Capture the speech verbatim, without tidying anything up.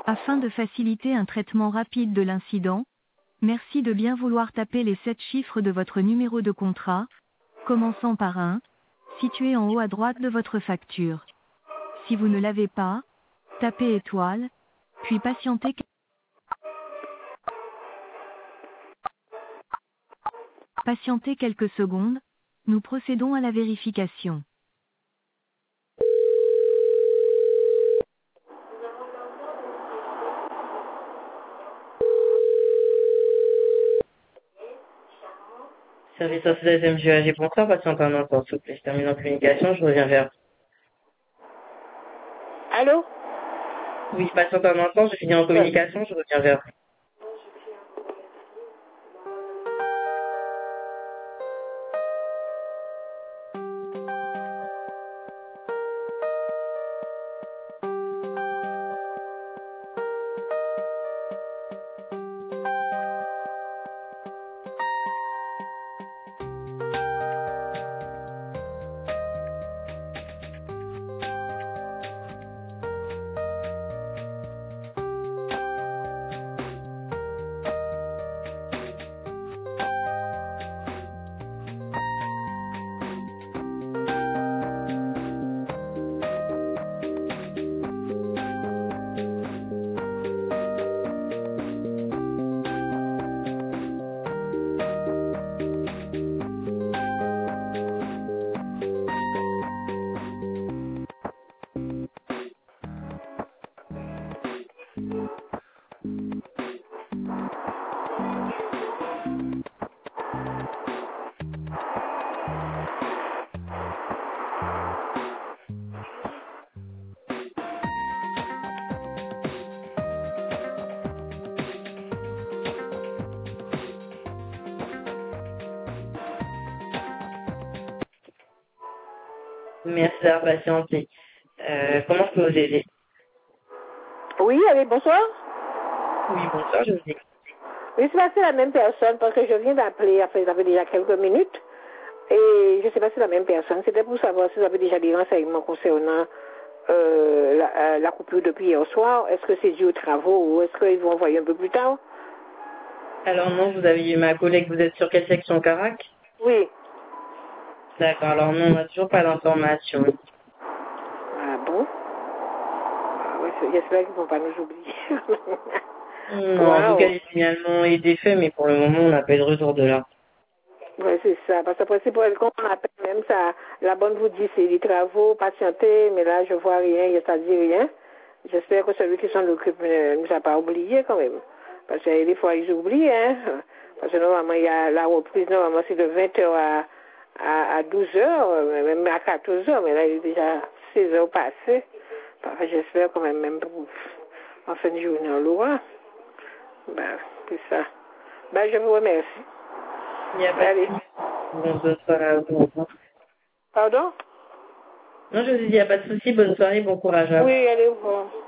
Afin de faciliter un traitement rapide de l'incident, merci de bien vouloir taper les sept chiffres de votre numéro de contrat, commençant par un, situé en haut à droite de votre facture. Si vous ne l'avez pas, tapez étoile, puis patientez, patientez quelques secondes, nous procédons à la vérification. Service social M G A G Contrat, patiente un instant, s'il vous plaît. Je termine en communication, je reviens vers Allô? vous. Oui, patiente un instant, je finis en communication, je reviens vers vous. Merci d'avoir patienté. Euh, comment je peux vous aider? Oui, allez, bonsoir. Oui, bonsoir, je vous écoute. Oui, c'est pas c'est la même personne parce que je viens d'appeler, enfin, ça fait déjà quelques minutes. Et je ne sais pas si c'est la même personne. C'était pour savoir si vous avez déjà des renseignements concernant euh, la, euh, la coupure depuis hier soir. Est-ce que c'est dû aux travaux ou est-ce qu'ils vont envoyer un peu plus tard? Alors non, vous avez eu ma collègue, vous êtes sur quelle section Carac? Oui. D'accord, alors non, on n'a toujours pas d'informations. Ah bon? Ah ouais, c'est- j'espère qu'ils ne vont pas nous oublier. Non, en tout cas, Waouh! les signalements ont été faits, mais pour le moment, on n'a pas eu de retour de là. Oui, c'est ça. Parce qu'après, c'est pour elle qu'on appelle même ça. La bonne vous dit c'est les travaux, patienter, mais là, je vois rien, ça dit rien. J'espère que celui qui s'en occupe ne nous a pas oublié quand même. Parce que des fois, ils oublient, hein. Parce que normalement, il y a la reprise, normalement, c'est de vingt heures à, à, à douze heures, même à quatorze heures, mais là, il est déjà seize heures passées. Parce que j'espère quand même, même pour, en fin de journée, on l'aura. Ben, c'est ça. Ben, je vous remercie. Il n'y a pas de Allez. souci. Bonne soirée à vous. Au revoir. Pardon? Non, je vous ai dit, il n'y a pas de souci. Bonne soirée, bon courage à vous. Oui, allez, au revoir.